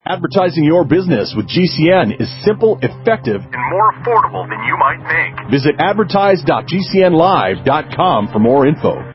Advertising your business with GCN is simple, effective, and more affordable than you might think. Visit advertise.gcnlive.com for more info.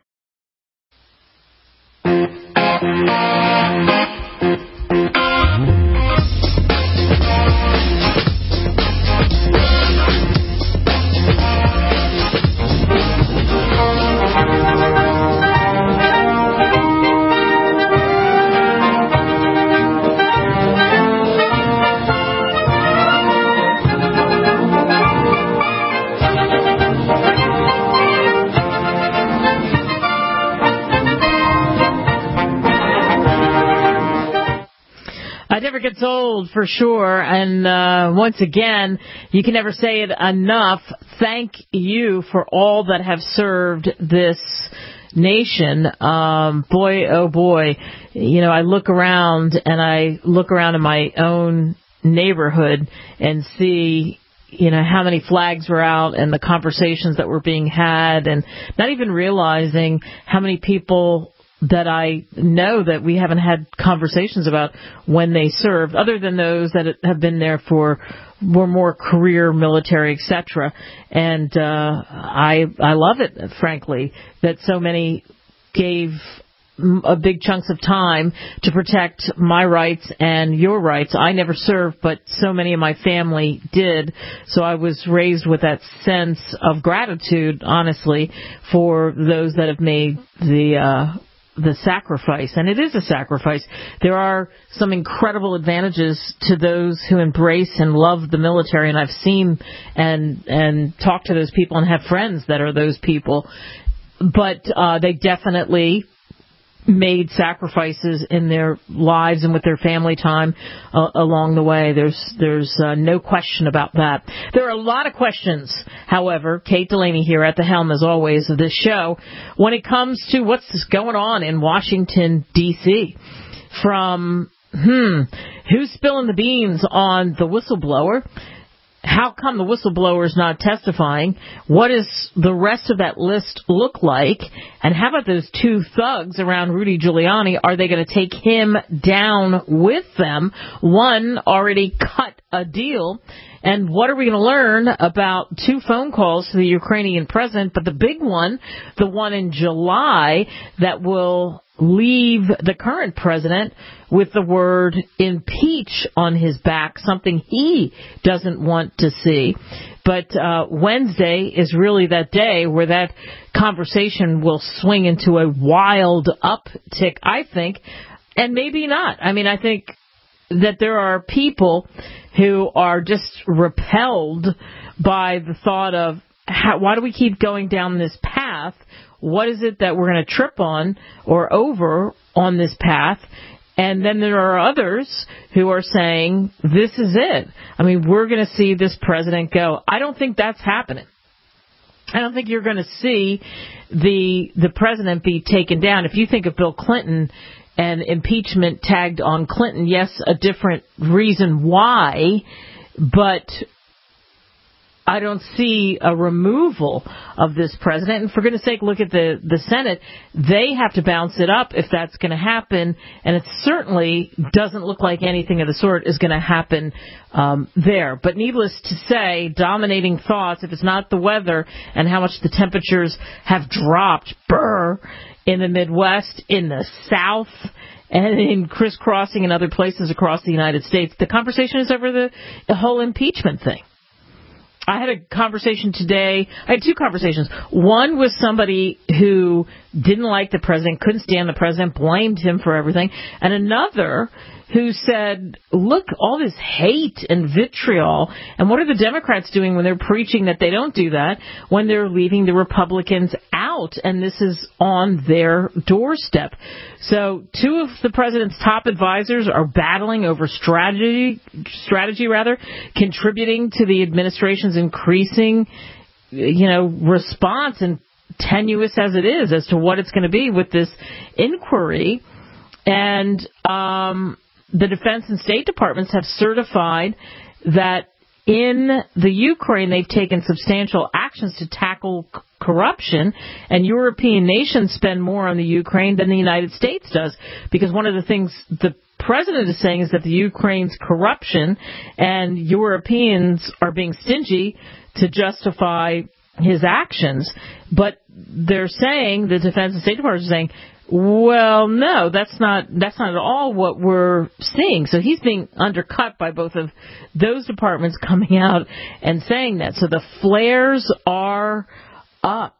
It never gets old, for sure. And once again, you can never say it enough. Thank you for all that have served this nation. Boy, oh boy. You know, I look around in my own neighborhood and see, you know, how many flags were out and the conversations that were being had, and not even realizing how many people that I know that we haven't had conversations about when they served, other than those that have been there were more career military, etc. And I love it, frankly, that so many gave a big chunks of time to protect my rights and your rights. I never served, but so many of my family did. So I was raised with that sense of gratitude, honestly, for those that have made the sacrifice. And it is a sacrifice. There are some incredible advantages to those who embrace and love the military, and I've seen and talked to those people and have friends that are those people. But they definitely made sacrifices in their lives and with their family time along the way. There's no question about that. There are a lot of questions, however. Kate Delaney here at the helm, as always, of this show when it comes to what's going on in Washington, D.C. From, who's spilling the beans on the whistleblower? How come the whistleblower is not testifying? What does the rest of that list look like? And how about those two thugs around Rudy Giuliani? Are they going to take him down with them? One already cut a deal. And what are we going to learn about two phone calls to the Ukrainian president? But the big one, the one in July, that will leave the current president with the word impeach on his back, something he doesn't want to see. But Wednesday is really that day where that conversation will swing into a wild uptick, I think, and maybe not. I mean, I think that there are people who are just repelled by the thought of, why do we keep going down this path? What is it that we're going to trip on or over on this path? And then there are others who are saying, this is it. I mean, we're going to see this president go. I don't think that's happening. I don't think you're going to see the president be taken down. If you think of Bill Clinton and impeachment tagged on Clinton, yes, a different reason why, but I don't see a removal of this president. And for goodness sake, look at the Senate. They have to bounce it up if that's going to happen. And it certainly doesn't look like anything of the sort is going to happen there. But needless to say, dominating thoughts, if it's not the weather and how much the temperatures have dropped, in the Midwest, in the South, and in crisscrossing in other places across the United States, the conversation is over the whole impeachment thing. I had a conversation today. I had two conversations. One with somebody who didn't like the president, couldn't stand the president, blamed him for everything. And another who said, look, all this hate and vitriol. And what are the Democrats doing when they're preaching that they don't do that, when they're leaving the Republicans out? And this is on their doorstep. So two of the president's top advisors are battling over strategy, contributing to the administration's increasing, response, and tenuous as it is, as to what it's going to be with this inquiry. And the Defense and State Departments have certified that in the Ukraine they've taken substantial actions to tackle corruption, and European nations spend more on the Ukraine than the United States does, because one of the things the president is saying is that the Ukraine's corruption and Europeans are being stingy to justify his actions. But they're saying, the Defense and State Department is saying, well, no, that's not at all what we're seeing. So he's being undercut by both of those departments coming out and saying that. So the flares are up.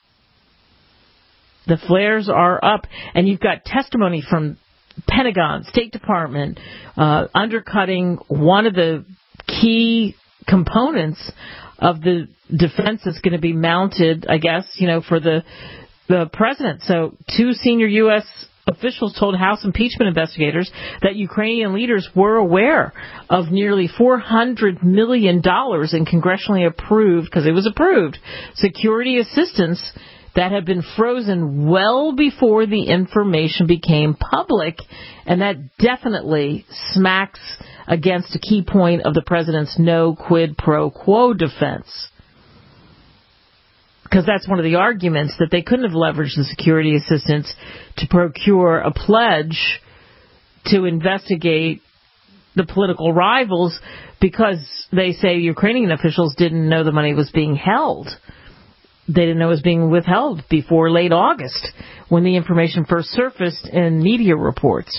The flares are up. And you've got testimony from Pentagon, State Department, undercutting one of the key components of the defense that's going to be mounted, I guess, for the president. So 2 senior U.S. officials told House impeachment investigators that Ukrainian leaders were aware of nearly $400 million in congressionally approved, because it was approved, security assistance that had been frozen well before the information became public. And that definitely smacks against a key point of the president's no quid pro quo defense. Because that's one of the arguments, that they couldn't have leveraged the security assistance to procure a pledge to investigate the political rivals, because they say Ukrainian officials didn't know the money was being held. They didn't know it was being withheld before late August, when the information first surfaced in media reports.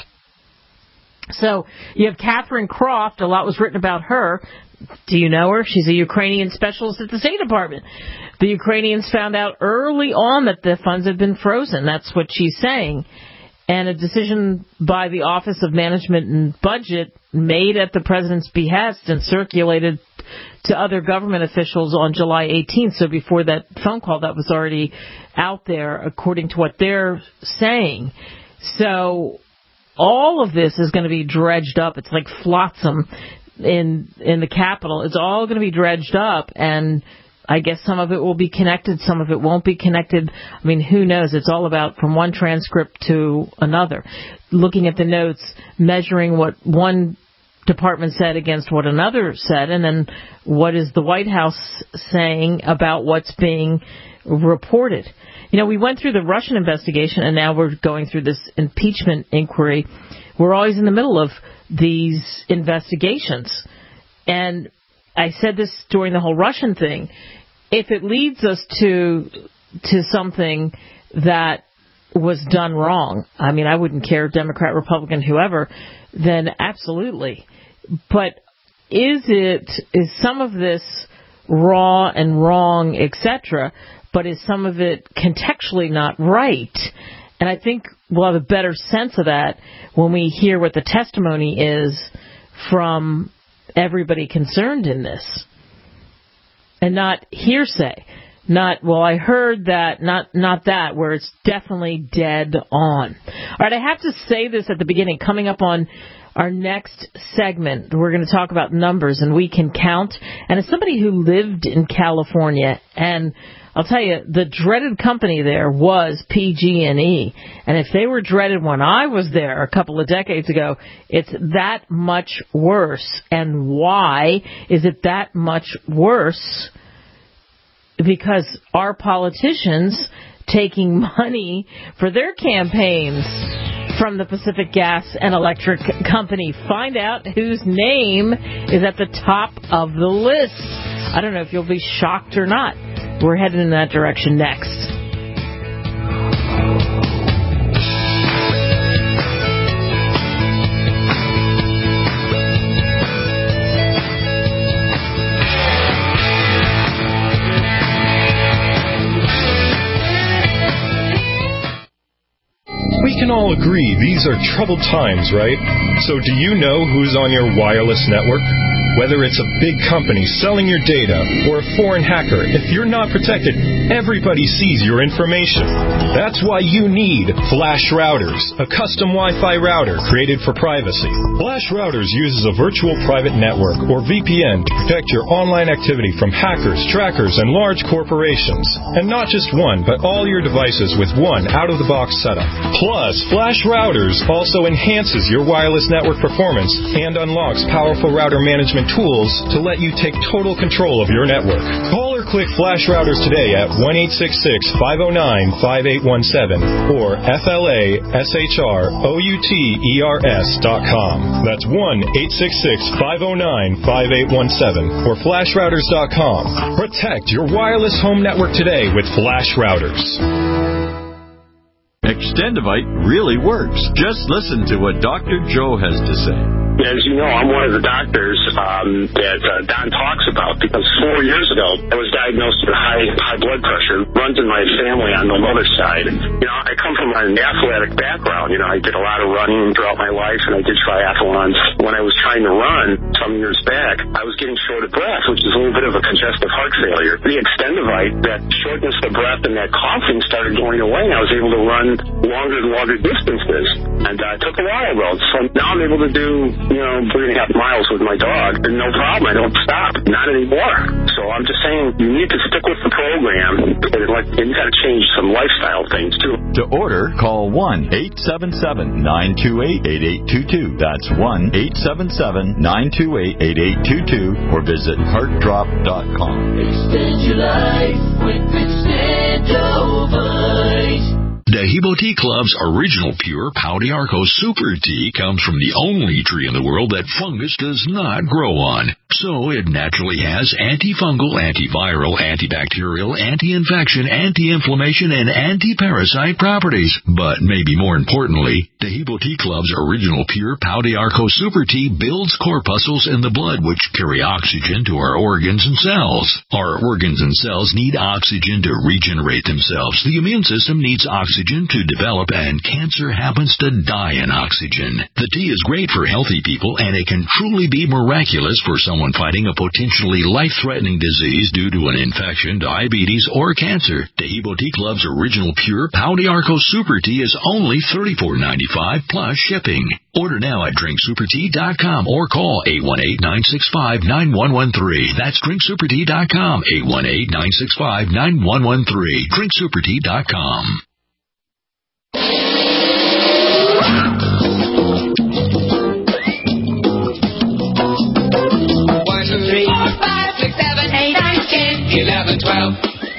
So you have Catherine Croft. A lot was written about her. Do you know her? She's a Ukrainian specialist at the State Department. The Ukrainians found out early on that the funds had been frozen. That's what she's saying. And a decision by the Office of Management and Budget, made at the president's behest and circulated to other government officials on July 18th. So before that phone call, that was already out there, according to what they're saying. So all of this is going to be dredged up. It's like flotsam in the Capitol. It's all going to be dredged up, and I guess some of it will be connected, some of it won't be connected. I mean, who knows? It's all about from one transcript to another. Looking at the notes, measuring what one department said against what another said, and then what is the White House saying about what's being reported. We went through the Russian investigation, and now we're going through this impeachment inquiry. We're always in the middle of these investigations. And I said this during the whole Russian thing. If it leads us to something that was done wrong, I mean, I wouldn't care, Democrat, Republican, whoever, then absolutely. But is some of this raw and wrong, etc., but is some of it contextually not right? And I think we'll have a better sense of that when we hear what the testimony is from everybody concerned in this. And not hearsay. Not, well, I heard that, not that, where it's definitely dead on. All right, I have to say this at the beginning. Coming up on our next segment, we're going to talk about numbers, and we can count. And as somebody who lived in California, and I'll tell you, the dreaded company there was PG&E. And if they were dreaded when I was there a couple of decades ago, it's that much worse. And why is it that much worse? Because our politicians taking money for their campaigns from the Pacific Gas and Electric Company. Find out whose name is at the top of the list. I don't know if you'll be shocked or not. We're headed in that direction next. We can all agree these are troubled times, right? So do you know who's on your wireless network? Whether it's a big company selling your data or a foreign hacker, if you're not protected, everybody sees your information. That's why you need Flash Routers, a custom Wi-Fi router created for privacy. Flash Routers uses a virtual private network, or VPN, to protect your online activity from hackers, trackers, and large corporations. And not just one, but all your devices with one out-of-the-box setup. Plus, Flash Routers also enhances your wireless network performance and unlocks powerful router management and tools to let you take total control of your network. Call or click Flash Routers today at 1-866-509-5817 or FLASHROUTERS.com. That's 1-866-509-5817 or FlashRouters.com. Protect your wireless home network today with Flash Routers. Extendivite really works. Just listen to what Dr. Joe has to say. As you know, I'm one of the doctors that Don talks about, because 4 years ago I was diagnosed with high blood pressure. It runs in my family on the mother's side. You know, I come from an athletic background. You know, I did a lot of running throughout my life, and I did triathlons. When I was trying to run some years back, I was getting short of breath, which is a little bit of a congestive heart failure. The Extendivite, that shortness of breath and that coughing started going away, and I was able to run longer and longer distances. And I took a while though, so now I'm able to do 3.5 miles with my dog, and no problem. I don't stop. Not anymore. So I'm just saying, you need to stick with the program, and you got to change some lifestyle things too. To order, call 1-877-928-8822. That's 1-877-928-8822, or visit heartdrop.com. Extend your life with Extendovite. Dehibo Tea Club's original pure Pau d'Arco Super Tea comes from the only tree in the world that fungus does not grow on. So it naturally has antifungal, antiviral, antibacterial, anti-infection, anti-inflammation, and anti-parasite properties. But maybe more importantly, Dehibo Tea Club's original pure Pau d'Arco Super Tea builds corpuscles in the blood which carry oxygen to our organs and cells. Our organs and cells need oxygen to regenerate themselves. The immune system needs oxygen to develop, and cancer happens to die in oxygen. The tea is great for healthy people, and it can truly be miraculous for someone fighting a potentially life-threatening disease due to an infection, diabetes, or cancer. Dehibo Tea Club's original pure Pau d'Arco Super Tea is only $34.95 plus shipping. Order now at drinksupertea.com or call 818-965-9113. That's drinksupertea.com, 818-965-9113. drinksupertea.com. 3, 4, 5, 6, 7, 8, 9, 10, 11, 12.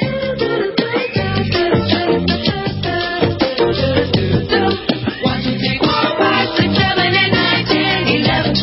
1, 2, 3, 4, 5, 6, 7, 8, 9, 10, 11,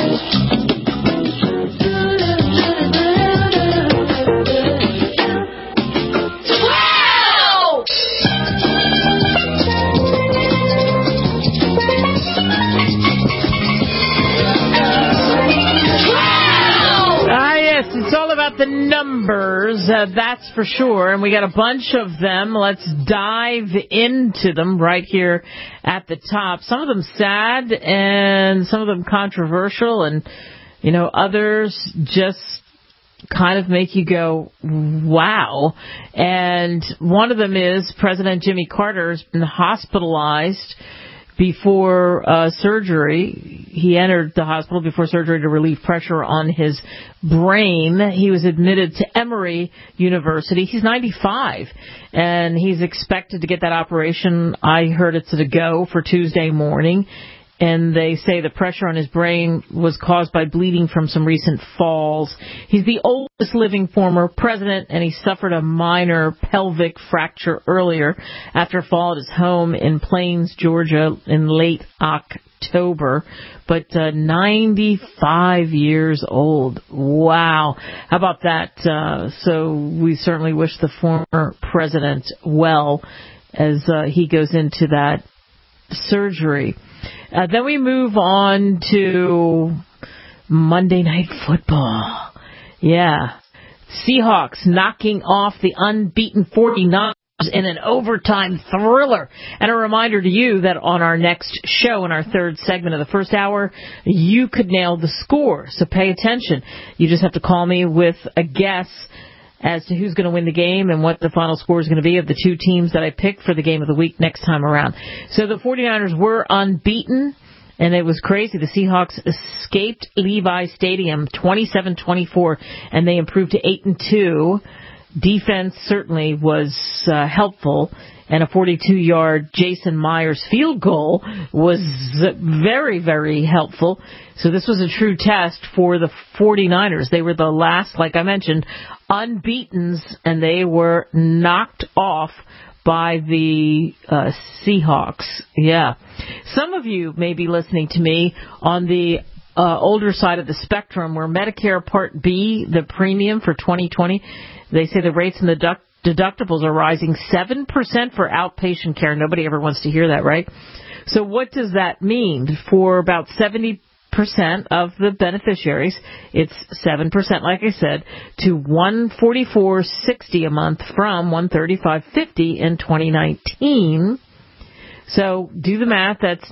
the numbers, that's for sure, and we got a bunch of them. Let's dive into them right here at the top. Some of them sad and some of them controversial, and others just kind of make you go, wow. And one of them is President Jimmy Carter has been hospitalized before surgery. He entered the hospital before surgery to relieve pressure on his brain. He was admitted to Emory University. He's 95, and he's expected to get that operation. I heard it's a go for Tuesday morning. And they say the pressure on his brain was caused by bleeding from some recent falls. He's the oldest living former president, and he suffered a minor pelvic fracture earlier after a fall at his home in Plains, Georgia in late October. But 95 years old. Wow. How about that? So we certainly wish the former president well as he goes into that surgery. Then we move on to Monday Night Football. Yeah. Seahawks knocking off the unbeaten 49ers in an overtime thriller. And a reminder to you that on our next show, in our third segment of the first hour, you could nail the score. So pay attention. You just have to call me with a guess as to who's going to win the game and what the final score is going to be of the two teams that I pick for the game of the week next time around. So the 49ers were unbeaten, and it was crazy. The Seahawks escaped Levi Stadium 27-24, and they improved to 8-2. Defense certainly was helpful, and a 42-yard Jason Myers field goal was very, very helpful. So this was a true test for the 49ers. They were the last, like I mentioned, unbeatens, and they were knocked off by the Seahawks. Yeah. Some of you may be listening to me on the older side of the spectrum where Medicare Part B, the premium for 2020, they say the rates and the deductibles are rising 7% for outpatient care. Nobody ever wants to hear that, right? So what does that mean? For about 70% of the beneficiaries, it's 7%, like I said, to $144.60 a month from $135.50 in 2019. So do the math. That's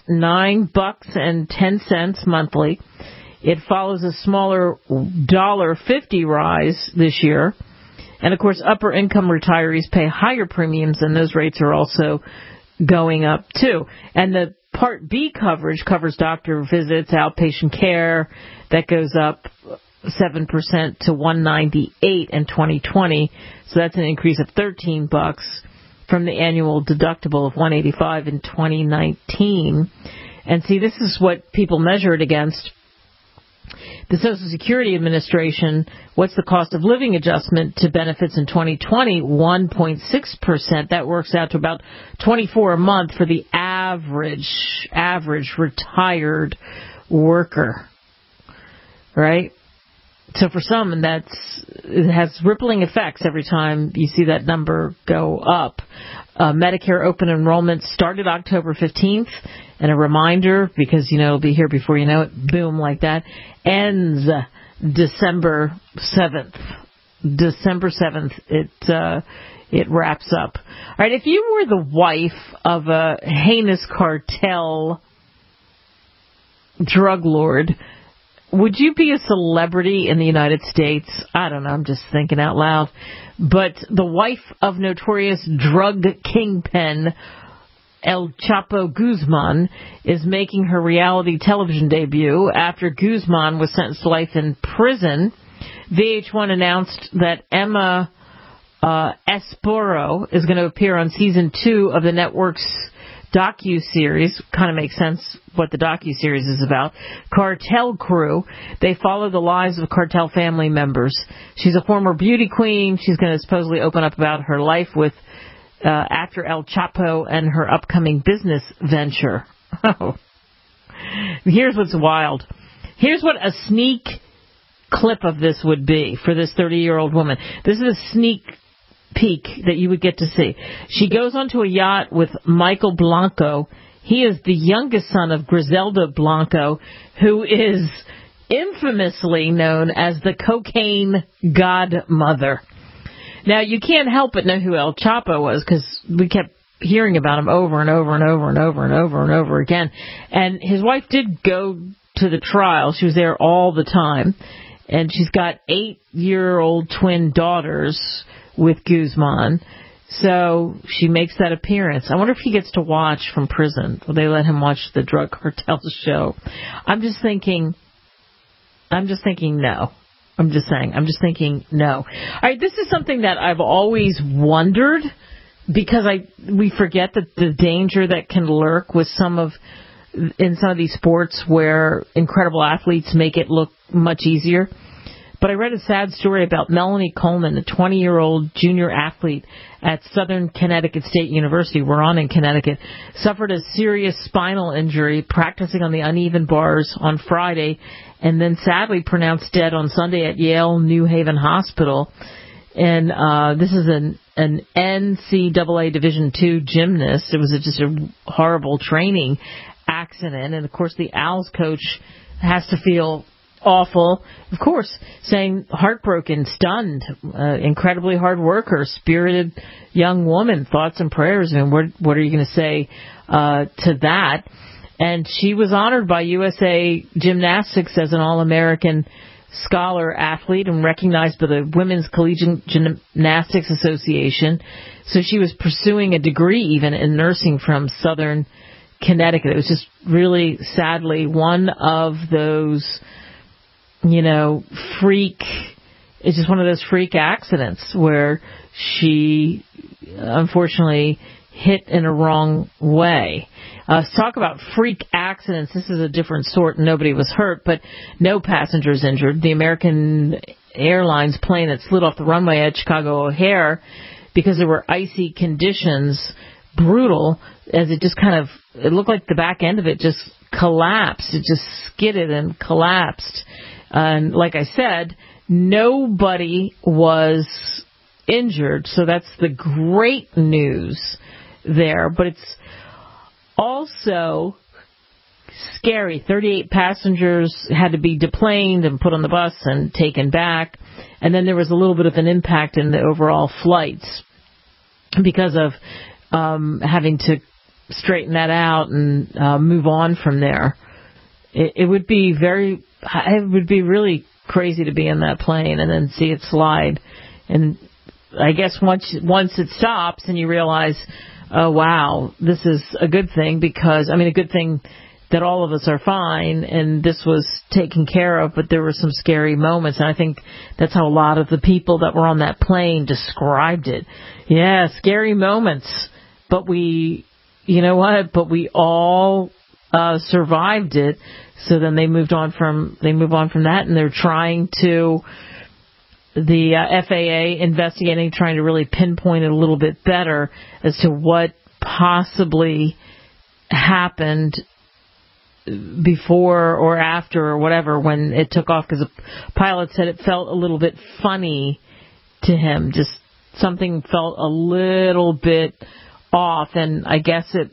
$9.10 monthly. It follows a smaller $1.50 rise this year. And, of course, upper-income retirees pay higher premiums, and those rates are also going up, too. And the Part B coverage covers doctor visits, outpatient care. That goes up 7% to $198 in 2020. So that's an increase of $13 from the annual deductible of $185 in 2019. And see, this is what people measure it against. The Social Security Administration, what's the cost of living adjustment to benefits in 2020? 1.6%. That works out to about $24 a month for the average retired worker, right? So for some, it has rippling effects every time you see that number go up. Medicare open enrollment started October 15th. And a reminder, because, it'll be here before you know it, boom, like that, ends December 7th. December 7th, it wraps up. All right, if you were the wife of a heinous cartel drug lord, would you be a celebrity in the United States? I don't know, I'm just thinking out loud. But the wife of notorious drug kingpin El Chapo Guzman is making her reality television debut after Guzman was sentenced to life in prison. VH1 announced that Emma Esporo is going to appear on season 2 of the network's docu-series. Kind of makes sense what the docu-series is about. Cartel Crew. They follow the lives of cartel family members. She's a former beauty queen. She's going to supposedly open up about her life with after El Chapo and her upcoming business venture. Oh. Here's what's wild. Here's what a sneak clip of this would be for this 30-year-old woman. This is a sneak peek that you would get to see. She goes onto a yacht with Michael Blanco. He is the youngest son of Griselda Blanco, who is infamously known as the cocaine godmother. Now, you can't help but know who El Chapo was because we kept hearing about him over and over and over and over and over and over again. And his wife did go to the trial. She was there all the time. And she's got 8-year-old twin daughters with Guzman. So she makes that appearance. I wonder if he gets to watch from prison. Will they let him watch the drug cartel show? I'm just thinking no. I'm just thinking no. All right, this is something that I've always wondered because we forget that the danger that can lurk with in some of these sports where incredible athletes make it look much easier. But I read a sad story about Melanie Coleman, a 20-year-old junior athlete at Southern Connecticut State University, we're on in Connecticut, suffered a serious spinal injury practicing on the uneven bars on Friday and then sadly pronounced dead on Sunday at Yale New Haven Hospital. And this is an NCAA Division II gymnast. It was just a horrible training accident. And, of course, the Owls coach has to feel awful, of course, saying heartbroken, stunned, incredibly hard worker, spirited young woman, thoughts and prayers. And what are you going to say to that? And she was honored by USA Gymnastics as an All-American scholar athlete and recognized by the Women's Collegiate Gymnastics Association. So she was pursuing a degree even in nursing from Southern Connecticut. It was just really, sadly, one of those, freak it's just one of those freak accidents where she unfortunately hit in a wrong way. Talk about freak accidents. This is a different sort. Nobody was hurt, but no passengers injured. The American Airlines plane that slid off the runway at Chicago O'Hare because there were icy conditions, brutal, as it just it looked like the back end of it just collapsed. It just skidded and collapsed. And like I said, nobody was injured, so that's the great news there. But it's also scary. 38 passengers had to be deplaned and put on the bus and taken back. And then there was a little bit of an impact in the overall flights because of having to straighten that out and move on from there. It would be really crazy to be in that plane and then see it slide. And I guess once it stops and you realize, oh wow, this is a good thing because, a good thing that all of us are fine and this was taken care of, but there were some scary moments, and I think that's how a lot of the people that were on that plane described it. Yeah, scary moments, but we all survived it. So then they move on from that, and they're trying to, the FAA investigating, trying to really pinpoint it a little bit better as to what possibly happened before or after or whatever when it took off, because the pilot said it felt a little bit funny to him. Just something felt a little bit off, and I guess it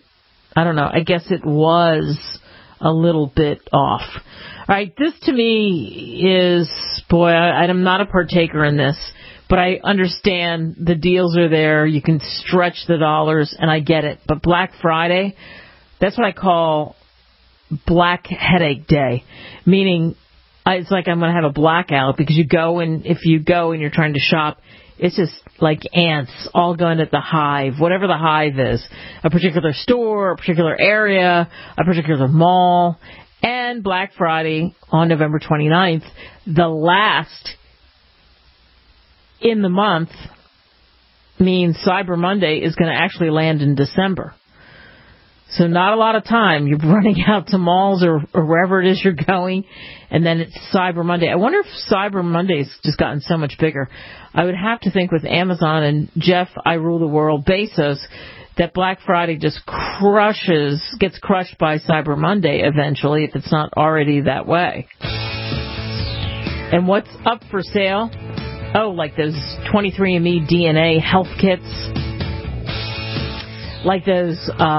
was a little bit off. All right, this to me is, I'm not a partaker in this, but I understand the deals are there. You can stretch the dollars, and I get it. But Black Friday, that's what I call Black Headache Day, meaning it's like I'm going to have a blackout because if you go and you're trying to shop, it's just like ants all going at the hive, whatever the hive is, a particular store, a particular area, a particular mall. And Black Friday on November 29th, the last in the month, means Cyber Monday is going to actually land in December. So not a lot of time. You're running out to malls or wherever it is you're going, and then it's Cyber Monday. I wonder if Cyber Monday's just gotten so much bigger. I would have to think with Amazon and Jeff, I Rule the World, Bezos, that Black Friday just gets crushed by Cyber Monday eventually, if it's not already that way. And what's up for sale? Oh, like those 23andMe DNA health kits, like those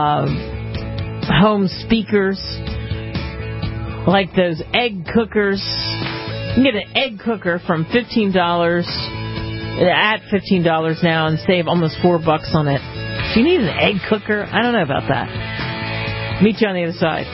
home speakers, like those egg cookers. You can get an egg cooker from $15 at $15 now and save almost $4 on it. Do you need an egg cooker? I don't know about that. Meet you on the other side.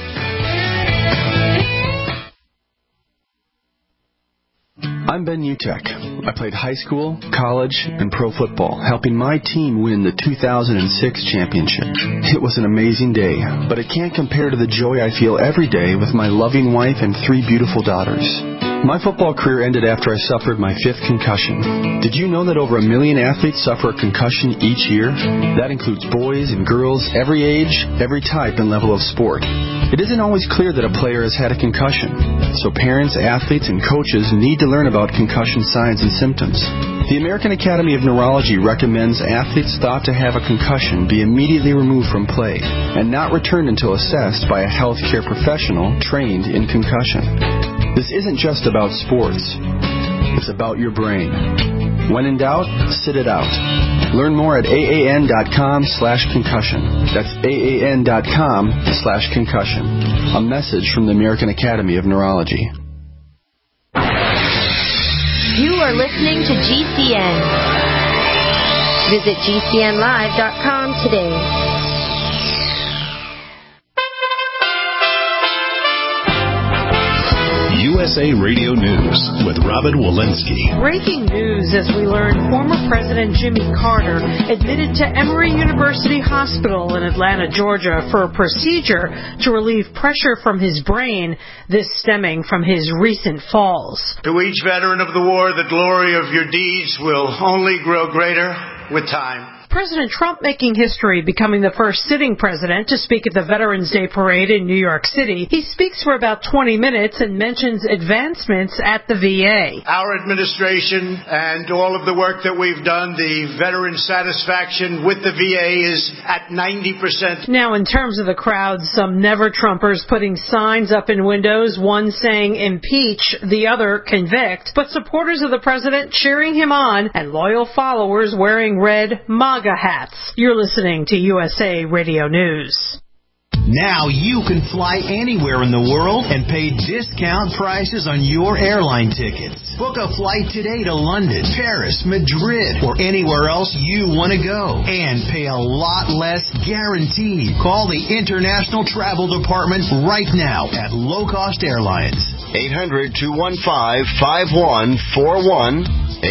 I'm Ben Utek. I played high school, college, and pro football, helping my team win the 2006 championship. It was an amazing day, but it can't compare to the joy I feel every day with my loving wife and 3 beautiful daughters. My football career ended after I suffered my 5th concussion. Did you know that over 1 million athletes suffer a concussion each year? That includes boys and girls, every age, every type and level of sport. It isn't always clear that a player has had a concussion, so parents, athletes, and coaches need to learn about concussion signs and symptoms. The American Academy of Neurology recommends athletes thought to have a concussion be immediately removed from play and not returned until assessed by a healthcare professional trained in concussion. This isn't just about sports. It's about your brain. When in doubt, sit it out. Learn more at AAN.com/concussion. That's AAN.com/concussion. A message from the American Academy of Neurology. You are listening to GCN. Visit GCNlive.com today. USA Radio News with Robin Walensky. Breaking news as we learn former President Jimmy Carter admitted to Emory University Hospital in Atlanta, Georgia for a procedure to relieve pressure from his brain, this stemming from his recent falls. To each veteran of the war, the glory of your deeds will only grow greater with time. President Trump making history, becoming the first sitting president to speak at the Veterans Day Parade in New York City. He speaks for about 20 minutes and mentions advancements at the VA. Our administration and all of the work that we've done, the veteran satisfaction with the VA is at 90%. Now, in terms of the crowd, some never-Trumpers putting signs up in windows, one saying impeach, the other convict. But supporters of the president cheering him on and loyal followers wearing red MAGA hats. You're listening to USA Radio News. Now you can fly anywhere in the world and pay discount prices on your airline tickets. Book a flight today to London, Paris, Madrid, or anywhere else you want to go. And pay a lot less guaranteed. Call the International Travel Department right now at Low Cost Airlines. 800-215-5141.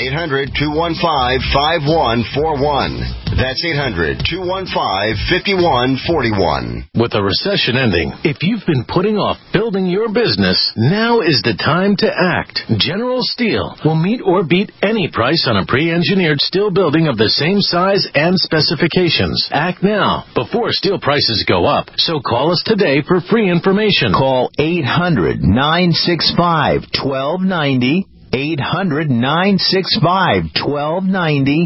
800-215-5141. That's 800-215-5141. With the recession ending, if you've been putting off building your business, now is the time to act. General Steel will meet or beat any price on a pre-engineered steel building of the same size and specifications. Act now before steel prices go up. So call us today for free information. Call 800-965-1290. 800-965-1290.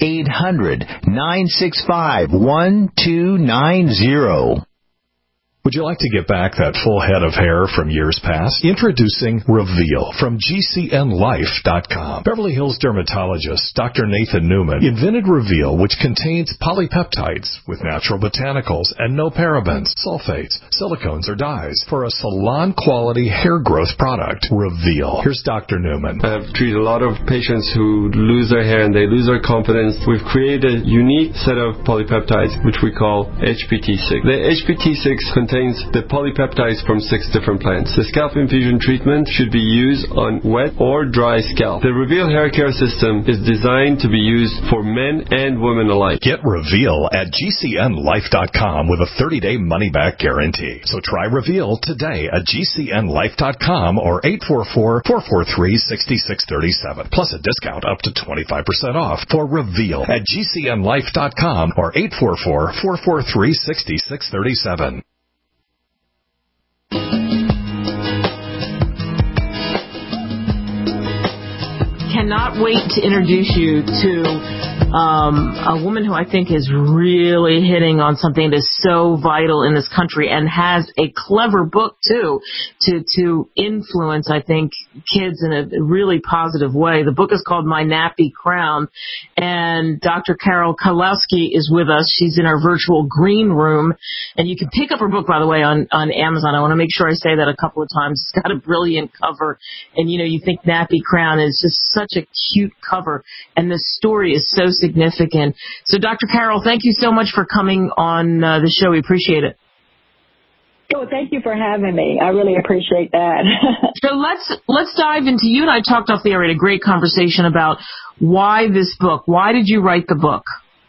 800-965-1290. Would you like to get back that full head of hair from years past? Introducing Reveal from GCNlife.com. Beverly Hills dermatologist Dr. Nathan Newman invented Reveal, which contains polypeptides with natural botanicals and no parabens, sulfates, silicones, or dyes for a salon-quality hair growth product. Reveal. Here's Dr. Newman. I've treated a lot of patients who lose their hair and they lose their confidence. We've created a unique set of polypeptides, which we call HPT6. The HPT6 contains the polypeptides from 6 different plants. The scalp infusion treatment should be used on wet or dry scalp. The Reveal hair care system is designed to be used for men and women alike. Get Reveal at GCNlife.com with a 30-day money-back guarantee. So try Reveal today at GCNlife.com or 844-443-6637. Plus a discount up to 25% off for Reveal at GCNlife.com or 844-443-6637. Cannot wait to introduce you to a woman who I think is really hitting on something that is so vital in this country and has a clever book, too, to influence, I think, kids in a really positive way. The book is called My Nappy Crown, and Dr. Carol Kalowski is with us. She's in our virtual green room, and you can pick up her book, by the way, on Amazon. I want to make sure I say that a couple of times. It's got a brilliant cover, and, you think Nappy Crown is just such a cute cover, and the story is so significant. So, Dr. Carol, thank you so much for coming on the show. We appreciate it. Well, thank you for having me. I really appreciate that. So let's dive into, you and I talked off the air, we had a great conversation about why this book. Why did you write the book?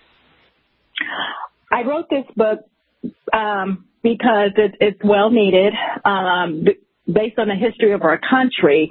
I wrote this book because it's well needed. Based on the history of our country,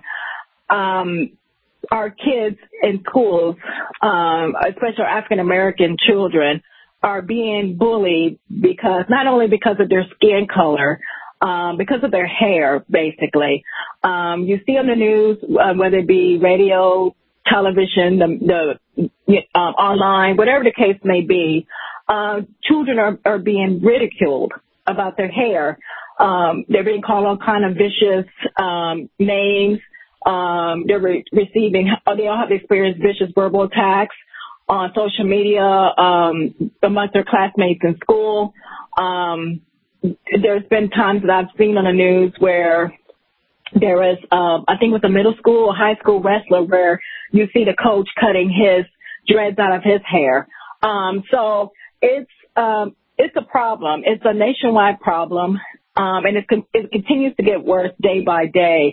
our kids in schools, especially our African American children, are being bullied not only because of their skin color, because of their hair, basically. You see on the news, whether it be radio, television, the online, whatever the case may be, children are being ridiculed about their hair. They're being called all kind of vicious names. They're they all have experienced vicious verbal attacks on social media, amongst their classmates in school. There's been times that I've seen on the news where there is, I think it was a middle school or high school wrestler where you see the coach cutting his dreads out of his hair. So it's a problem. It's a nationwide problem. And it continues to get worse day by day.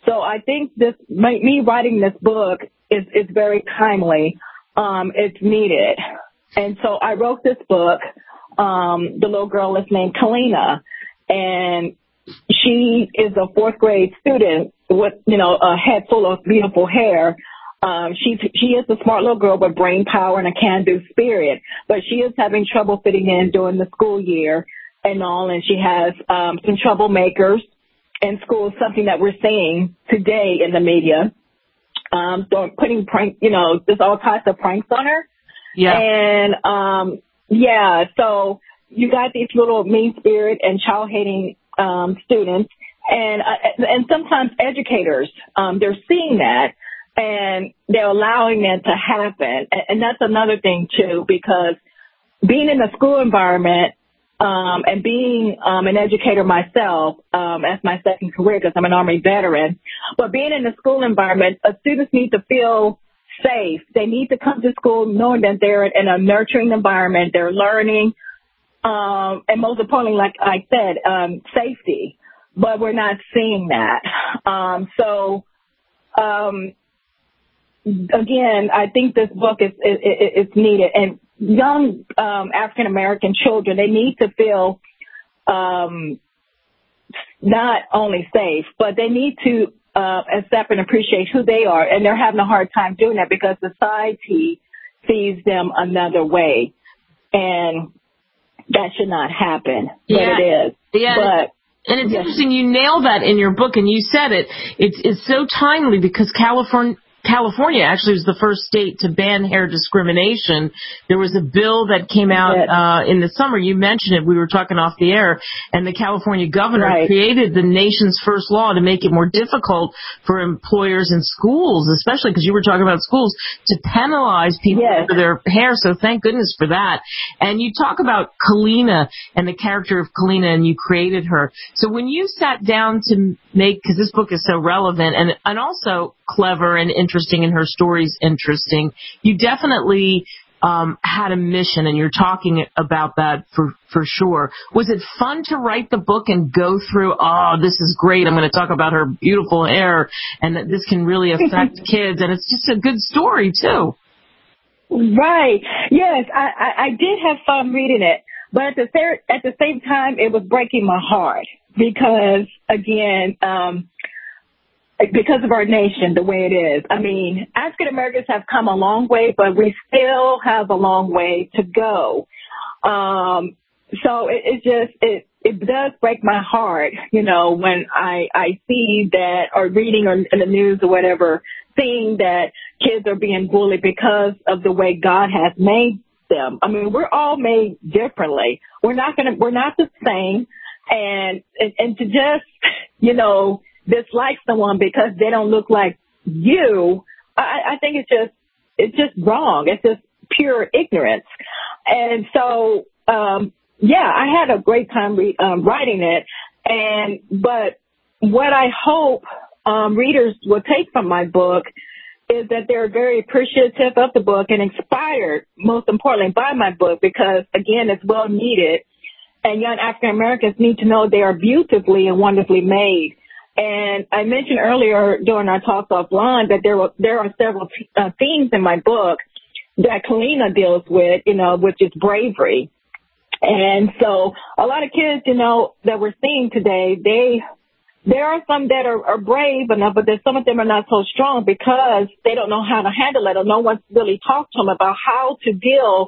So I think me writing this book is very timely. It's needed. And so I wrote this book. The little girl is named Kalina, and she is a 4th grade student with, a head full of beautiful hair. She is a smart little girl with brain power and a can-do spirit, but she is having trouble fitting in during the school year and all, and she has some troublemakers in school, something that we're seeing today in the media. So putting there's all types of pranks on her. Yeah. And, so you got these little mean-spirit and child-hating students, and sometimes educators, they're seeing that, and they're allowing that to happen. And that's another thing, too, because being in a school environment and being an educator myself as my second career, because I'm an Army veteran, but being in a school environment, students need to feel safe. They need to come to school knowing that they're in a nurturing environment, they're learning, and most importantly, like I said, safety. But we're not seeing that. Again, I think this book is needed. And young African American children, they need to feel not only safe, but they need to accept and appreciate who they are. And they're having a hard time doing that because society sees them another way. And that should not happen. Yeah. But it is. Yeah. And it's interesting, you nailed that in your book, and you said it. It's so timely because California actually was the first state to ban hair discrimination. There was a bill that came out in the summer. You mentioned it. We were talking off the air. And the California governor created the nation's first law to make it more difficult for employers and schools, especially because you were talking about schools, to penalize people for their hair. So thank goodness for that. And you talk about Kalina and the character of Kalina, and you created her. So when you sat down to make, because this book is so relevant and also clever and interesting, and her story's interesting, you definitely had a mission, and you're talking about that for sure. Was it fun to write the book and go through, this is great, I'm going to talk about her beautiful hair, and that this can really affect kids, and it's just a good story, too? Right. Yes, I did have fun reading it, but at the same time, it was breaking my heart because, again, because of our nation, the way it is. I mean, African Americans have come a long way, but we still have a long way to go. So it does break my heart, when I see that, or reading in the news or whatever, seeing that kids are being bullied because of the way God has made them. I mean, we're all made differently. We're not the same. And to just, dislike someone because they don't look like you, I think it's just wrong. It's just pure ignorance. And so, I had a great time writing it. But what I hope readers will take from my book is that they're very appreciative of the book and inspired, most importantly, by my book, because again, it's well needed. And young African Americans need to know they are beautifully and wonderfully made. And I mentioned earlier during our talk offline that there are several themes in my book that Kalina deals with, which is bravery. And so a lot of kids, that we're seeing today, there are some that are brave enough, but some of them are not so strong because they don't know how to handle it, or no one's really talked to them about how to deal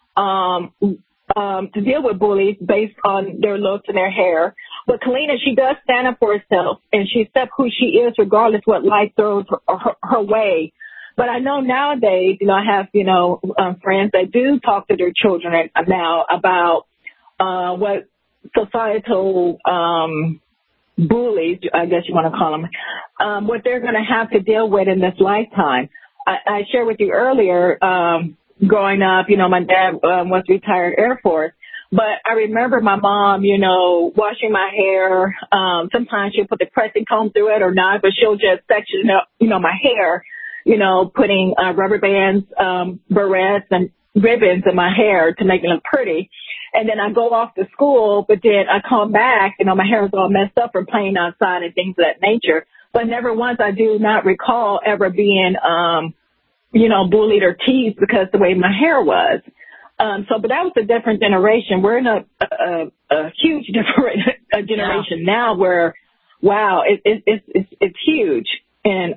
with bullies based on their looks and their hair. But Kalina, she does stand up for herself, and she accepts who she is regardless what life throws her way. But I know nowadays, I have, friends that do talk to their children now about what societal bullies, I guess you want to call them, what they're going to have to deal with in this lifetime. I shared with you earlier, growing up, my dad was retired Air Force. But I remember my mom, washing my hair. Sometimes she'll put the pressing comb through it or not, but she'll just section up, my hair, putting rubber bands, barrettes, and ribbons in my hair to make it look pretty. And then I go off to school, but then I come back, my hair is all messed up from playing outside and things of that nature. But never once I do not recall ever being, bullied or teased because the way my hair was. But that was a different generation. We're in a huge different generation now where, wow, it's huge. And,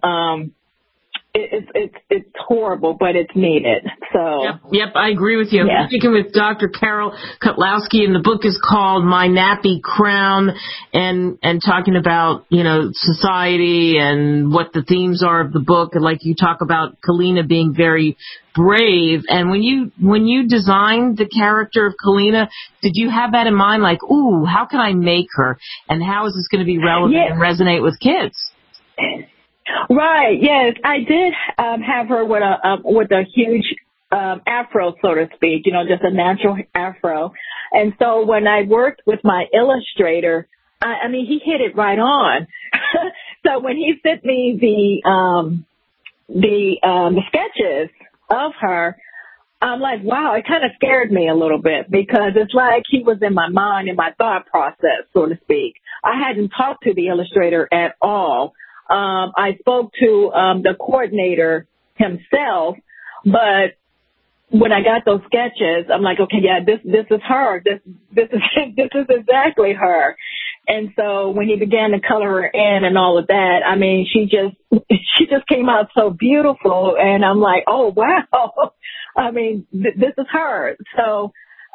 it's horrible, but it's needed. So Yep, I agree with you. Yeah. I'm speaking with Dr. Carol Kutlowski, and the book is called My Nappy Crown, and talking about, society and what the themes are of the book. And like you talk about Kalina being very brave. And when you designed the character of Kalina, did you have that in mind? Like, ooh, how can I make her? And how is this going to be relevant and resonate with kids? Right. Yes, I did have her with a huge afro, so to speak. Just a natural afro. And so when I worked with my illustrator, I mean, he hit it right on. So when he sent me the sketches of her, I'm like, wow, it kind of scared me a little bit because it's like he was in my mind, in my thought process, so to speak. I hadn't talked to the illustrator at all. I spoke to the coordinator himself, but when I got those sketches, I'm like, okay, yeah, this is her. This is exactly her. And so when he began to color her in and all of that, I mean, she just came out so beautiful, and I'm like, oh wow, I mean, this is her. So.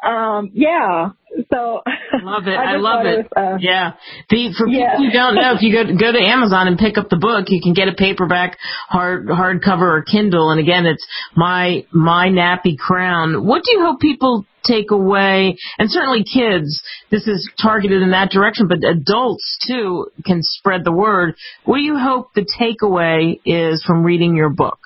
So love it. I love it. For people who don't know, if you go to Amazon and pick up the book, you can get a paperback, hardcover, or Kindle. And again, it's My Nappy Crown. What do you hope people take away? And certainly kids, this is targeted in that direction, but adults too can spread the word. What do you hope the takeaway is from reading your book?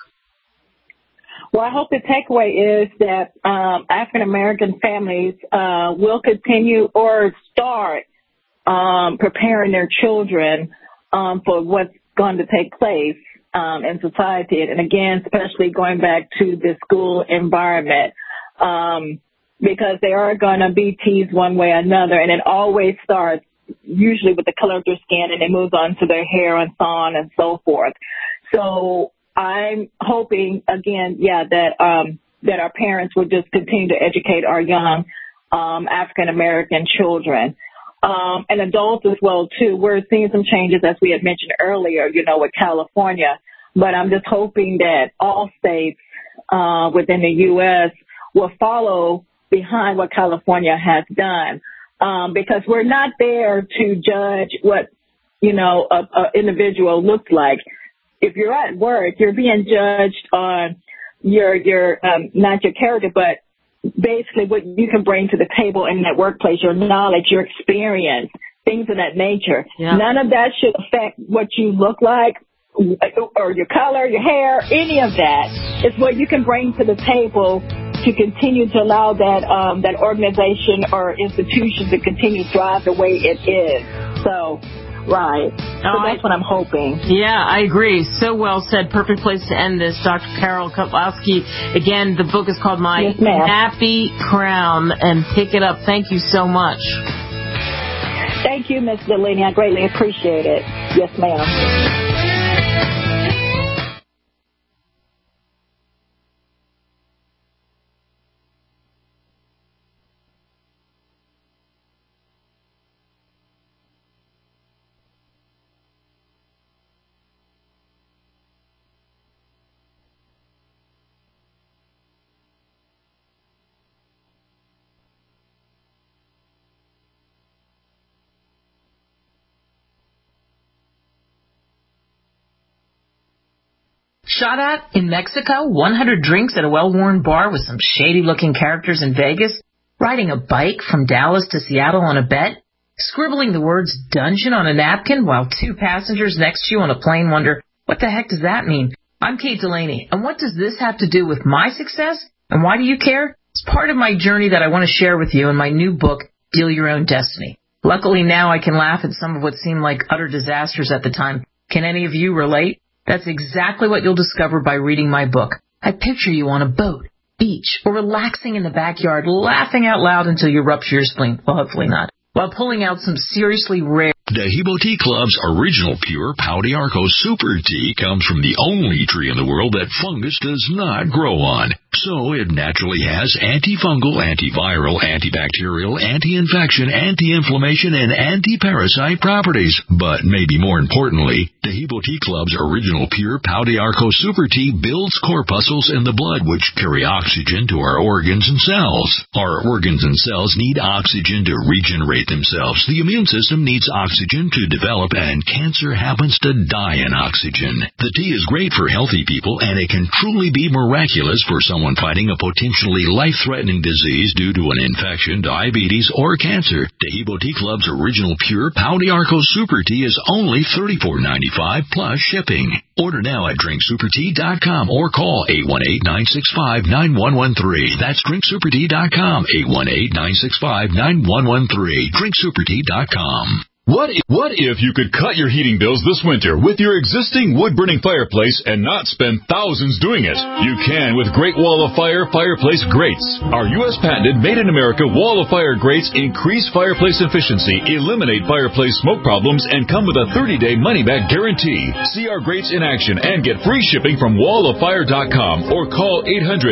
Well, I hope the takeaway is that African-American families will continue or start preparing their children for what's going to take place in society. And again, especially going back to the school environment, because they are going to be teased one way or another. And it always starts usually with the color of their skin, and it moves on to their hair and so on and so forth. So I'm hoping, again, that our parents would just continue to educate our young African-American children and adults as well, too. We're seeing some changes, as we had mentioned earlier, with California. But I'm just hoping that all states within the U.S. will follow behind what California has done, because we're not there to judge what, an individual looks like. If you're at work, you're being judged on your not your character, but basically what you can bring to the table in that workplace, your knowledge, your experience, things of that nature. Yeah. None of that should affect what you look like or your color, your hair, any of that. It's what you can bring to the table to continue to allow that organization or institution to continue to thrive the way it is. So. Right. So that's what I'm hoping. Yeah, I agree. So well said. Perfect place to end this. Dr. Carol Kutlowski. Again, the book is called My Nappy Crown, and pick it up. Thank you so much. Thank you, Ms. Delaney. I greatly appreciate it. Yes, ma'am. Shot at in Mexico, 100 drinks at a well-worn bar with some shady-looking characters in Vegas, riding a bike from Dallas to Seattle on a bet, scribbling the words dungeon on a napkin while two passengers next to you on a plane wonder, what the heck does that mean? I'm Kate Delaney, and what does this have to do with my success? And why do you care? It's part of my journey that I want to share with you in my new book, Deal Your Own Destiny. Luckily now I can laugh at some of what seemed like utter disasters at the time. Can any of you relate? That's exactly what you'll discover by reading my book. I picture you on a boat, beach or relaxing in the backyard, laughing out loud until you rupture your spleen. Well, hopefully not. While pulling out some seriously rare... Dehebo Tea Club's original pure Pau d'Arco Super Tea comes from the only tree in the world that fungus does not grow on. So it naturally has antifungal, antiviral, antibacterial, anti-infection, anti-inflammation, and anti-parasite properties. But maybe more importantly, Dehebo Tea Club's original pure Pau d'Arco Super Tea builds corpuscles in the blood which carry oxygen to our organs and cells. Our organs and cells need oxygen to regenerate themselves. The immune system needs oxygen to develop, and cancer happens to die in oxygen. The tea is great for healthy people, and it can truly be miraculous for someone fighting a potentially life-threatening disease due to an infection, diabetes, or cancer. Dehebo Tea Club's original pure Pau d'Arco Super Tea is only $34.95 plus shipping. Order now at drinksupertea.com or call 818-965-9113. That's drinksupertea.com, 818-965-9113. drinksupertea.com. What if you could cut your heating bills this winter with your existing wood-burning fireplace and not spend thousands doing it? You can with Great Wall of Fire fireplace grates. Our U.S. patented made-in-America Wall of Fire grates increase fireplace efficiency, eliminate fireplace smoke problems, and come with a 30-day money-back guarantee. See our grates in action and get free shipping from walloffire.com or call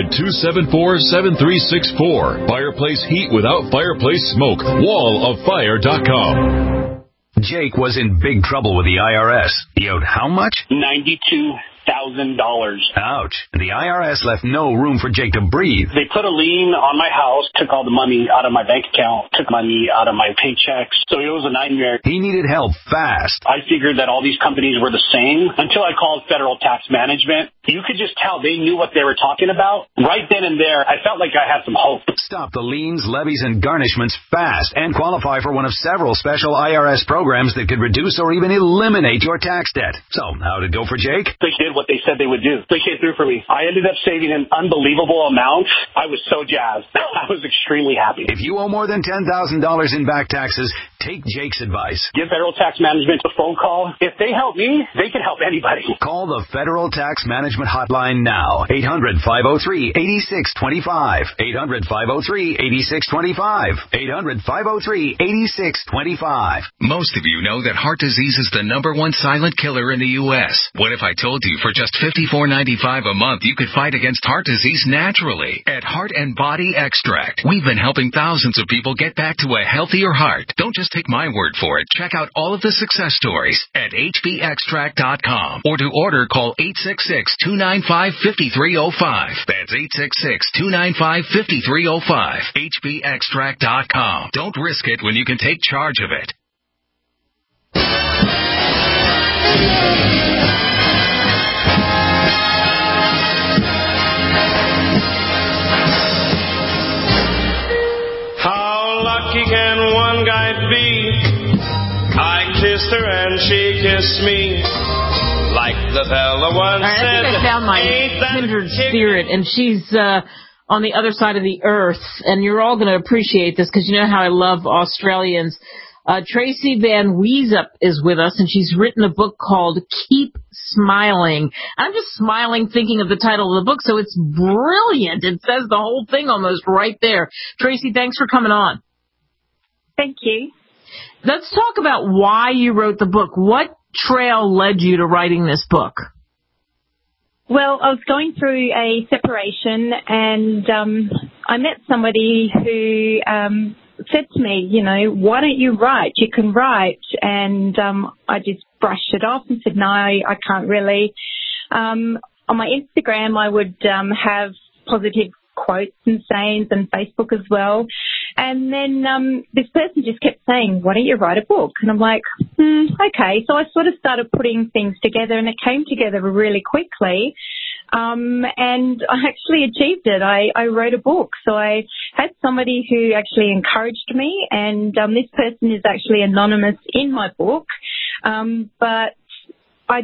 800-274-7364. Fireplace heat without fireplace smoke. walloffire.com. Jake was in big trouble with the IRS. He owed how much? $92,000. Ouch. The IRS left no room for Jake to breathe. They put a lien on my house, took all the money out of my bank account, took money out of my paychecks. So it was a nightmare. He needed help fast. I figured that all these companies were the same until I called Federal Tax Management. You could just tell they knew what they were talking about. Right then and there, I felt like I had some hope. Stop the liens, levies, and garnishments fast and qualify for one of several special IRS programs that could reduce or even eliminate your tax debt. So, how'd it go for Jake? They did what they said they would do. They came through for me. I ended up saving an unbelievable amount. I was so jazzed. I was extremely happy. If you owe more than $10,000 in back taxes, take Jake's advice. Give Federal Tax Management a phone call. If they help me, they can help anybody. Call the Federal Tax Management hotline now. 800-503-8625. 800-503-8625. 800-503-8625. Most of you know that heart disease is the #1 silent killer in the U.S. What if I told you for just $54.95 a month you could fight against heart disease naturally at Heart and Body Extract? We've been helping thousands of people get back to a healthier heart. Don't just take my word for it. Check out all of the success stories at hbextract.com, or to order, call 866-295-5305. That's 866-295-5305. hbextract.com. Don't risk it when you can take charge of it. How lucky can one guy be? I kissed her and she kissed me. Like the fella once said. I think I found my kindred spirit, and she's on the other side of the earth. And you're all going to appreciate this because you know how I love Australians. Tracy Van Weesup is with us, and she's written a book called Keep Smiling. I'm just smiling thinking of the title of the book, so it's brilliant. It says the whole thing almost right there. Tracy, thanks for coming on. Thank you. Let's talk about why you wrote the book. What trail led you to writing this book? Well, I was going through a separation, and I met somebody who said to me, you know, why don't you write? You can write. And I just brushed it off and said, no, I can't really. On my Instagram, I would have positive quotes and sayings, and Facebook as well. And then this person just kept saying, why don't you write a book? And I'm like, okay. So I sort of started putting things together, and it came together really quickly. And I actually achieved it. I wrote a book. So I had somebody who actually encouraged me, and this person is actually anonymous in my book. But I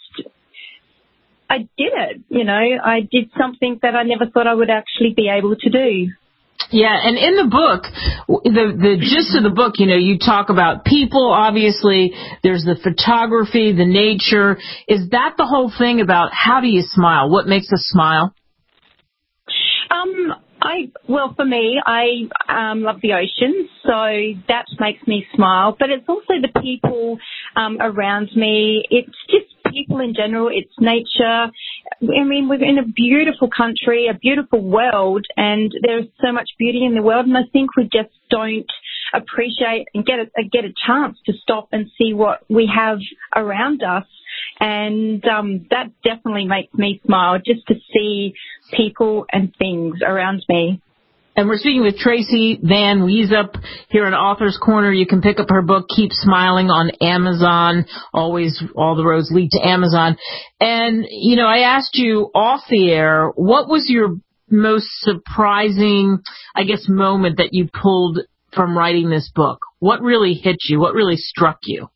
did it, you know. I did something that I never thought I would actually be able to do. Yeah, and in the book, the gist of the book, you know, you talk about people, obviously. There's the photography, the nature. Is that the whole thing about how do you smile? What makes us smile? For me, I love the ocean, so that makes me smile. But it's also the people around me. It's just people in general. It's nature. I mean, we're in a beautiful country, a beautiful world, and there's so much beauty in the world. And I think we just don't appreciate and get a chance to stop and see what we have around us. And that definitely makes me smile, just to see people and things around me. And we're speaking with Tracy Van Wiesup here in Author's Corner. You can pick up her book, Keep Smiling, on Amazon. Always, all the roads lead to Amazon. And, you know, I asked you off the air, what was your most surprising, I guess, moment that you pulled from writing this book? What really hit you? What really struck you?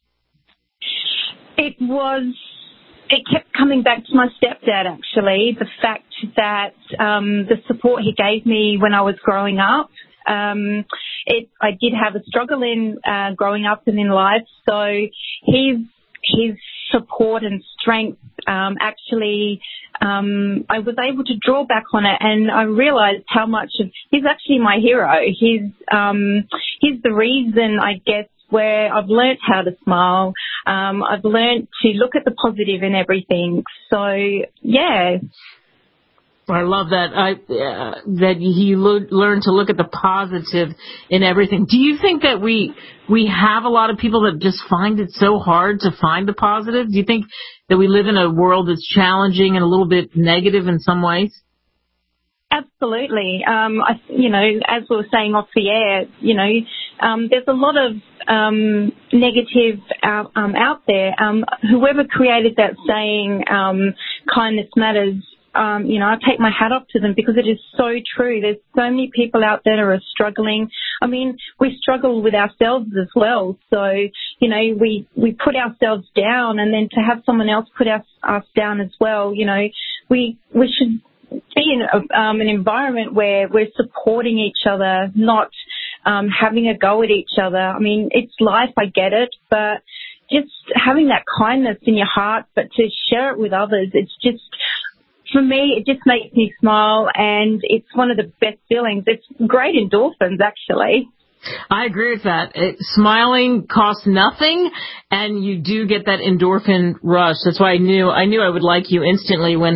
It kept coming back to my stepdad, actually. The fact that the support he gave me when I was growing up, I did have a struggle in growing up and in life, so his support and strength actually, I was able to draw back on it, and I realized how much he's actually my hero. He's the reason, I guess, where I've learnt how to smile. I've learnt to look at the positive in everything. So, yeah. I love that. That he learned to look at the positive in everything. Do you think that we have a lot of people that just find it so hard to find the positive? Do you think that we live in a world that's challenging and a little bit negative in some ways? Absolutely. As we were saying off the air, there's a lot of negative out there. Whoever created that saying, kindness matters, I take my hat off to them, because it is so true. There's so many people out there who are struggling. I mean, we struggle with ourselves as well. So, we put ourselves down, and then to have someone else put us down as well, we should be in an environment where we're supporting each other, not having a go at each other. I mean, it's life, I get it, but just having that kindness in your heart, but to share it with others, it's just, for me, it just makes me smile, and it's one of the best feelings. It's great endorphins, actually. I agree with that. Smiling costs nothing, and you do get that endorphin rush. That's why I knew I would like you instantly when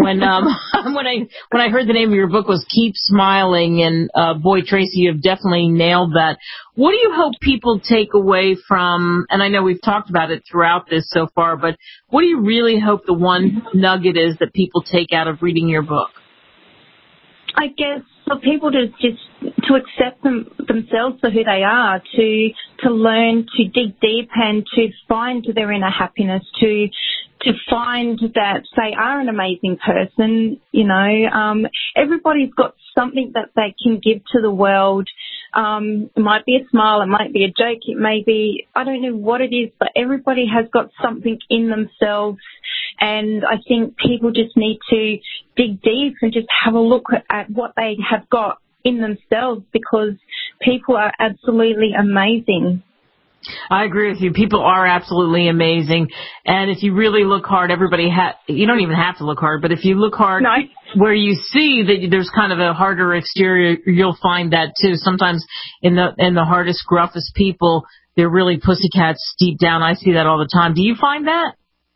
I heard the name of your book was Keep Smiling. And boy, Tracy, you've definitely nailed that. What do you hope people take away from? And I know we've talked about it throughout this so far, but what do you really hope the one nugget is that people take out of reading your book? I guess for people to accept themselves for who they are, to learn to dig deep and to find their inner happiness, to find that they are an amazing person. Everybody's got something that they can give to the world. It might be a smile, it might be a joke, it may be, I don't know what it is, but everybody has got something in themselves. And I think people just need to dig deep and just have a look at what they have got in themselves, because people are absolutely amazing. I agree with you. People are absolutely amazing. And if you really look hard, you don't even have to look hard, but if you look hard where you see that there's kind of a harder exterior, you'll find that too. Sometimes in the hardest, gruffest people, they're really pussycats deep down. I see that all the time. Do you find that?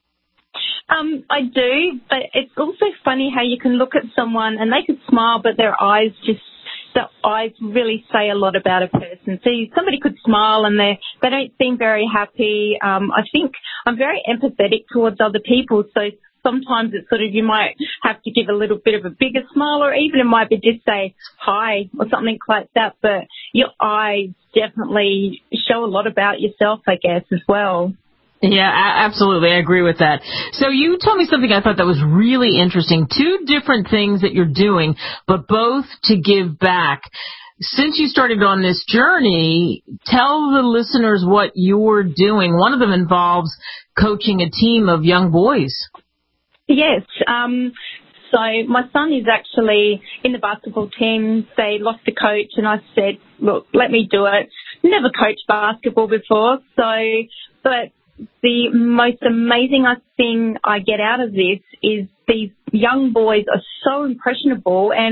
I do, but it's also funny how you can look at someone and they could smile, but the eyes really say a lot about a person. So somebody could smile and they don't seem very happy. I think I'm very empathetic towards other people, so sometimes it's sort of, you might have to give a little bit of a bigger smile, or even it might be just say hi or something like that. But your eyes definitely show a lot about yourself, I guess, as well. Yeah, absolutely. I agree with that. So you told me something I thought that was really interesting. 2 different things that you're doing, but both to give back. Since you started on this journey, tell the listeners what you're doing. One of them involves coaching a team of young boys. Yes. So my son is actually in the basketball team. They lost a coach, and I said, look, let me do it. Never coached basketball before, but the most amazing thing I get out of this is these young boys are so impressionable, and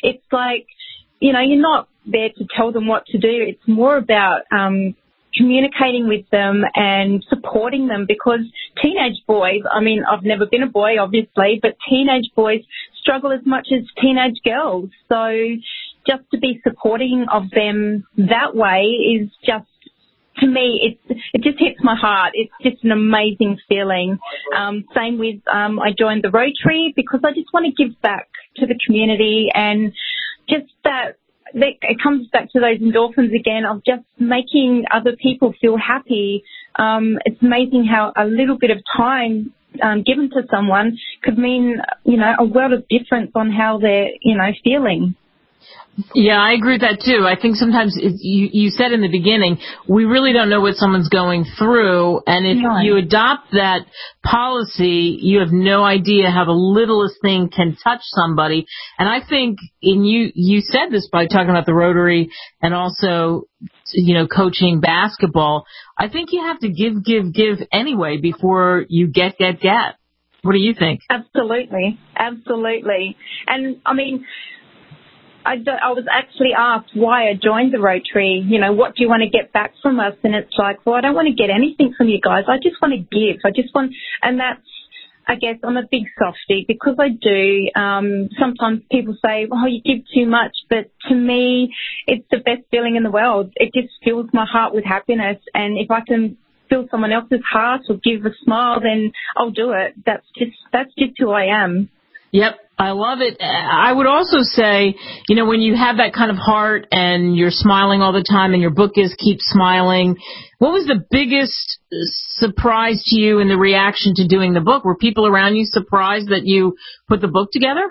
it's like, you know, you're not there to tell them what to do. It's more about communicating with them and supporting them, because teenage boys, I mean, I've never been a boy, obviously, but teenage boys struggle as much as teenage girls. So just to be supporting of them that way is just, to me, it just hits my heart. It's just an amazing feeling. Same with, I joined the Rotary because I just want to give back to the community, and just that it comes back to those endorphins again of just making other people feel happy. It's amazing how a little bit of time given to someone could mean, you know, a world of difference on how they're, you know, feeling. Yeah, I agree with that too. I think sometimes you said in the beginning, we really don't know what someone's going through, and if you adopt that policy, you have no idea how the littlest thing can touch somebody. And I think, you said this by talking about the Rotary and also, you know, coaching basketball. I think you have to give anyway before you get. What do you think? Absolutely. And I mean, I was actually asked why I joined the Rotary. You know, what do you want to get back from us? And it's like, well, I don't want to get anything from you guys. I just want to give. And that's, I guess, I'm a big softie because I do. Sometimes people say, oh, you give too much. But to me, it's the best feeling in the world. It just fills my heart with happiness. And if I can fill someone else's heart or give a smile, then I'll do it. That's just who I am. Yep, I love it. I would also say, you know, when you have that kind of heart and you're smiling all the time and your book is Keep Smiling, what was the biggest surprise to you in the reaction to doing the book? Were people around you surprised that you put the book together?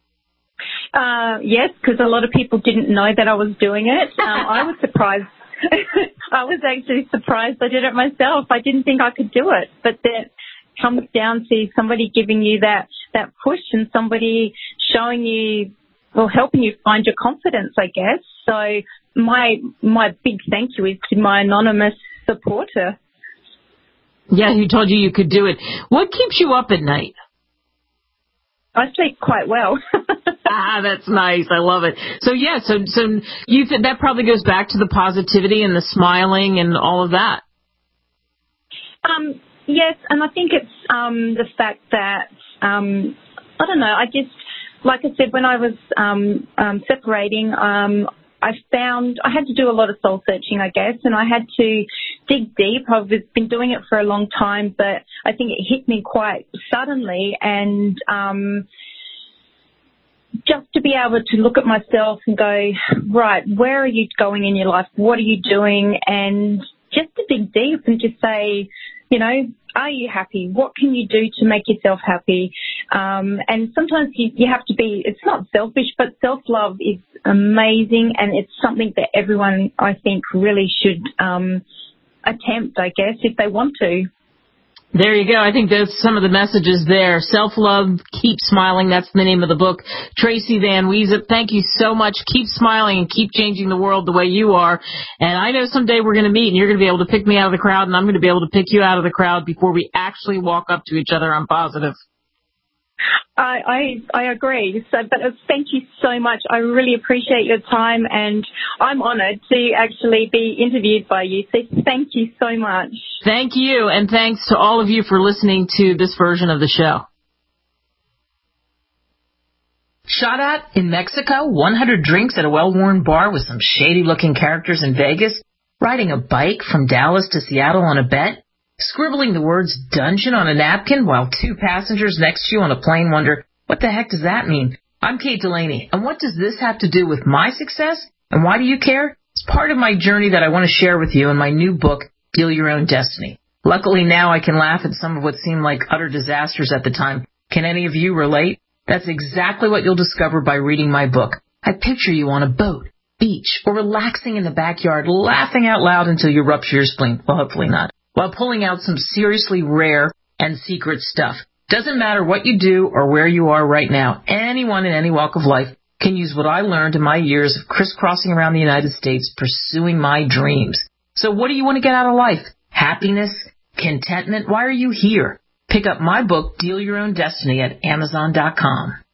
Yes, because a lot of people didn't know that I was doing it. I was surprised. I was actually surprised I did it myself. I didn't think I could do it, but that comes down to somebody giving you that push and somebody showing you, or helping you find your confidence, I guess. So my big thank you is to my anonymous supporter. Yeah, who told you could do it. What keeps you up at night? I sleep quite well. That's nice. I love it. So yeah, so you think that probably goes back to the positivity and the smiling and all of that. Yes, and I think it's the fact that, I don't know, I just, like I said, when I was separating, I found I had to do a lot of soul searching, I guess, and I had to dig deep. I've been doing it for a long time, but I think it hit me quite suddenly, and just to be able to look at myself and go, right, where are you going in your life? What are you doing? And just to dig deep and just say, you know, are you happy? What can you do to make yourself happy? And sometimes you have to be, it's not selfish, but self-love is amazing, and it's something that everyone, I think, really should attempt, I guess, if they want to. There you go. I think there's some of the messages there. Self-love, keep smiling. That's the name of the book. Tracy Van Wiesep, thank you so much. Keep smiling and keep changing the world the way you are. And I know someday we're going to meet and you're going to be able to pick me out of the crowd and I'm going to be able to pick you out of the crowd before we actually walk up to each other. I'm positive. I agree. So, but thank you so much. I really appreciate your time, and I'm honoured to actually be interviewed by you. So thank you so much. Thank you, and thanks to all of you for listening to this version of the show. Shot at in Mexico, 100 drinks at a well-worn bar with some shady-looking characters in Vegas, riding a bike from Dallas to Seattle on a bet, scribbling the words dungeon on a napkin while two passengers next to you on a plane wonder, what the heck does that mean? I'm Kate Delaney, and what does this have to do with my success? And why do you care? It's part of my journey that I want to share with you in my new book, Deal Your Own Destiny. Luckily now I can laugh at some of what seemed like utter disasters at the time. Can any of you relate? That's exactly what you'll discover by reading my book. I picture you on a boat, beach, or relaxing in the backyard, laughing out loud until you rupture your spleen. Well, hopefully not. While pulling out some seriously rare and secret stuff. Doesn't matter what you do or where you are right now. Anyone in any walk of life can use what I learned in my years of crisscrossing around the United States pursuing my dreams. So what do you want to get out of life? Happiness? Contentment? Why are you here? Pick up my book, Deal Your Own Destiny, at Amazon.com.